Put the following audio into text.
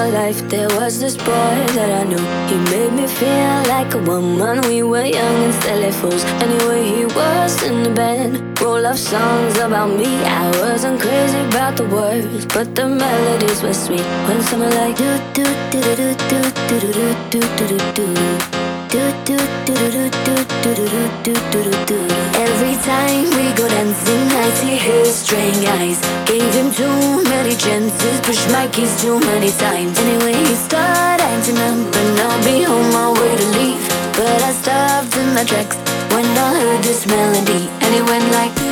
my life, there was this boy that I knew. He made me feel like a woman. We were young and silly fools. Anyway, he was in the band, roll of songs about me. I wasn't crazy about the words, but the melodies were sweet. When someone like do do do do do do do do do do do do do do do do do do do. Every time we go dancing, I see his straying eyes. Gave him too many chances, pushed my keys too many times. Anyway, he started acting up, and I'll be on my way to leave. But I stopped in my tracks when I heard this melody, and it went like